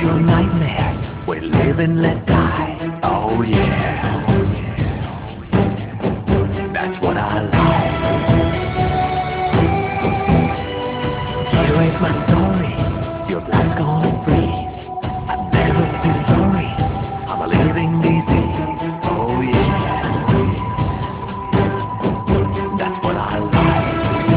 your nightmare. We live and let die. Oh yeah, that's what I like. Here is my story. Your blood's gonna freeze. I'll never be sorry. I'm a living disease. Oh yeah, that's what I like.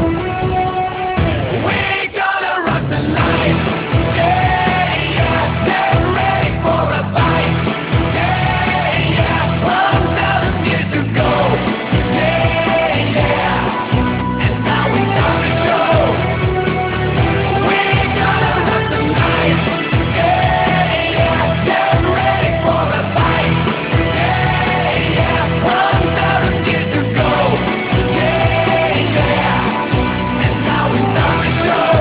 We gonna rock the night. Yeah, yeah. Get ready for a fight. Yeah, yeah. 1,000 years to go. Yeah, yeah. And now we start the show. We gonna rock the night. Yeah, yeah. Get ready for a fight. Yeah, yeah. 1,000 years to go. Yeah, yeah. And now we start the show.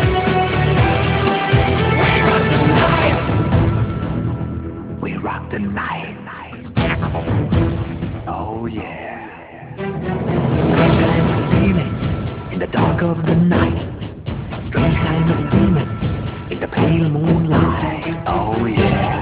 We rock the night. We rock the night. Oh yeah. Strange kind of feeling in the dark of the night. Strange kind of demons in the pale moonlight. Oh yeah.